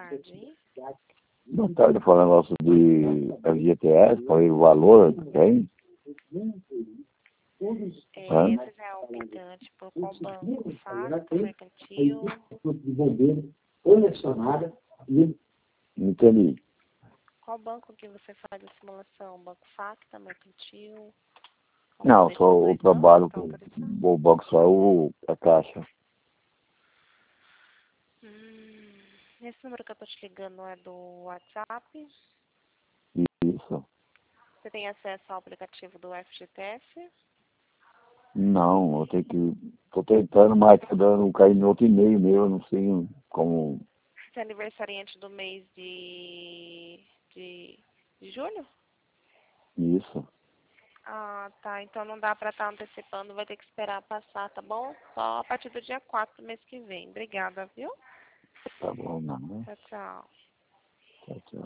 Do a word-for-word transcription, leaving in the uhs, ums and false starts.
tarde. Boa tarde, falando negócio de F G T S, falei o valor que tem. É, Hã? você já é optante por qual banco? Facto, mercantil? Não entendi. Qual banco que você faz a simulação? Banco Facta, mercantil? Não, só Algum o desses dois trabalho bancos com estão autorizados? o banco, só o, a caixa. Hum, esse número que eu tô te ligando é do WhatsApp? Isso. Você tem acesso ao aplicativo do F G T S? Não, eu tenho que. Tô tentando, mas tá dando cair no outro e-mail meu, eu não sei como. Você é aniversariante do mês de, de, de julho? Isso. Ah, tá. Então não dá pra estar antecipando, vai ter que esperar passar, tá bom? Só a partir do dia quatro do mês que vem. Obrigada, viu? Tá bom, não, né? Tchau, tchau. Tchau, tchau.